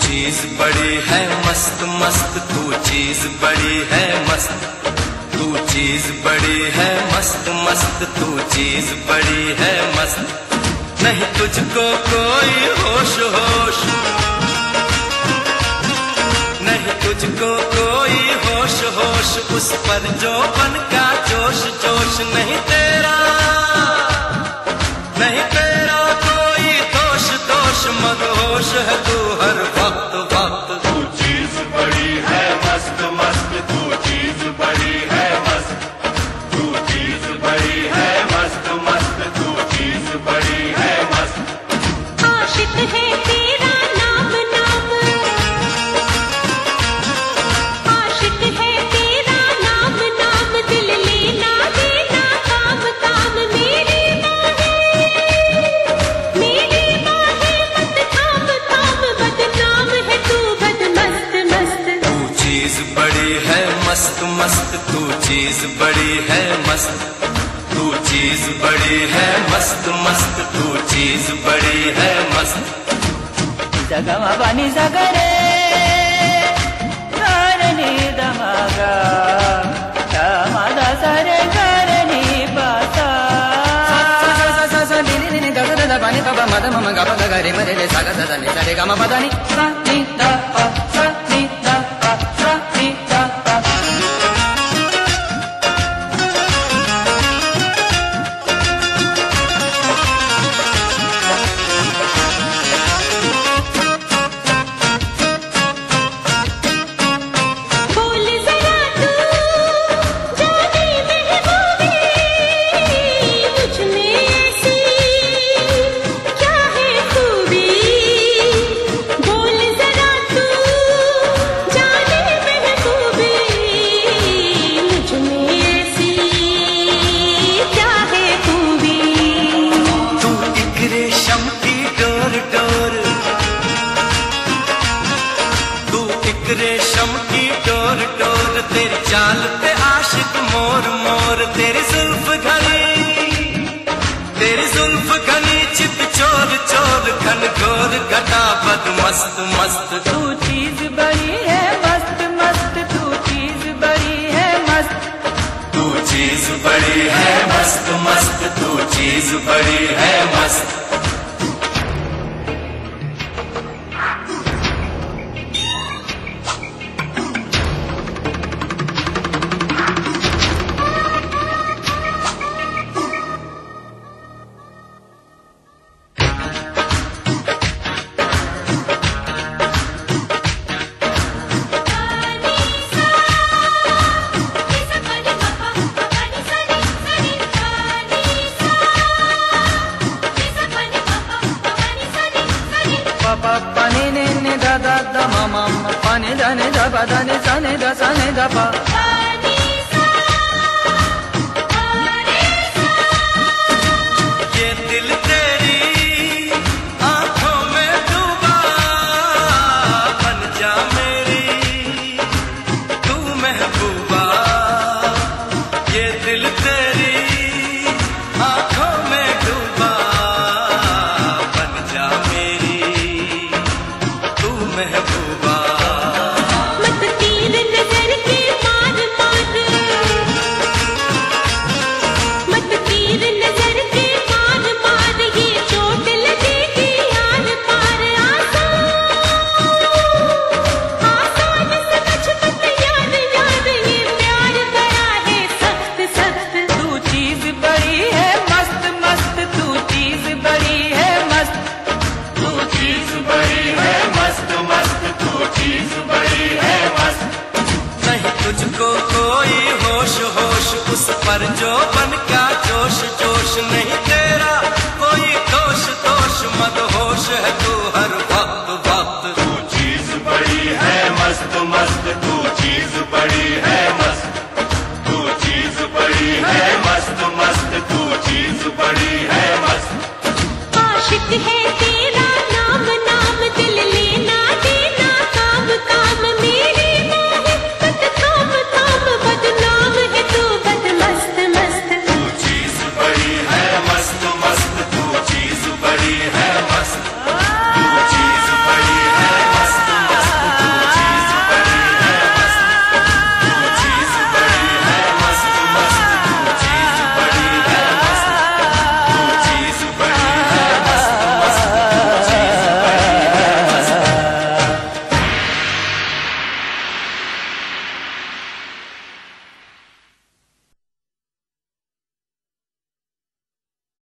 चीज बड़ी है मस्त मस्त, तू चीज बड़ी है मस्त, तू चीज बड़ी है मस्त मस्त, तू चीज बड़ी है मस्त। नहीं तुझको कोई होश होश, नहीं तुझको कोई होश होश, उस पर जो बन का जोश जोश। नहीं तेरा कोई दोष दोष, मदहोश है तू हर वक्त वक्त। तू चीज बड़ी है मस्त मस्त, तू चीज बड़ी है मस्त, तू चीज बड़ी है मस्त मस्त, तू चीज बड़ी है मस्त। आशिक है तेरा नाम नाम, आशिक है तेरा नाम नाम, दिल लेना देना काम काम। मेरी बाहें मत थाम थाम, बदनाम है तू बद मस्त मस्त। तू चीज बड़ी है मस्त मस्त, तू चीज बड़ी है मस्त, तू चीज बड़ी है मस्त मस्त, तू चीज बड़ी है मस्त। जगमा बनी सगरे करनी दमगा, दमदा सरे करनी पासा। नी दा दा बनी पा मद मम गा गा गा रे मरे रे सा गा दा नि सा रे गा म पदा नि सा नि दा पा सा नि दा पा सा नि दा पा। बोल जरा तू जाने महबूबी, मुझ में ऐसी क्या है खूबी। बोल जरा तू जाने महबूबी, मुझ में ऐसी क्या है खूबी। तू एक रेशम की डोर डोर, तू एक रेशम की डोर डोर, तेरी चाल पे आशिक मोर मोर। तेरी जुल्फ घनी चित चोर चोर, घन घोर घटा बद मस्त मस्त। तू चीज बड़ी है मस्त मस्त, तू चीज बड़ी है मस्त, तू चीज बड़ी है मस्त मस्त, तू चीज बड़ी है मस्त। pa pa ni ni ni da da da ma ma ma, pa ni da ni da ba da ni sa ni da sa ni da pa। ये दिल तेरी आंखों में डूबा, बन जा मेरी तू महबूबा। ये दिल तेरी आंखों में डूबा, बन जा मेरी तू महबूबा। मत तीर नजर के मार मार, मत तीर नजर के मार मार, ये चोट लगेगी यार पार। आसान समझ मत यार यार, ये प्यार बड़ा है सख्त सख्त। तू चीज बड़ी है मस्त मस्त, तू चीज बड़ी है मस्त, तू चीज बड़ी है मस्त मस्त, तू चीज बड़ी है मस्त। नहीं तुझको कोई होश होश, उस पर जो बन का जोश जोश। नहीं तेरा कोई दोष दोष, मदहोश है तू हर वक्त वक्त। तू चीज बड़ी है मस्त मस्त, तू चीज बड़ी है मस्त, तू चीज बड़ी है मस्त मस्त, तू चीज बड़ी है मस्त। आशिक है तेरा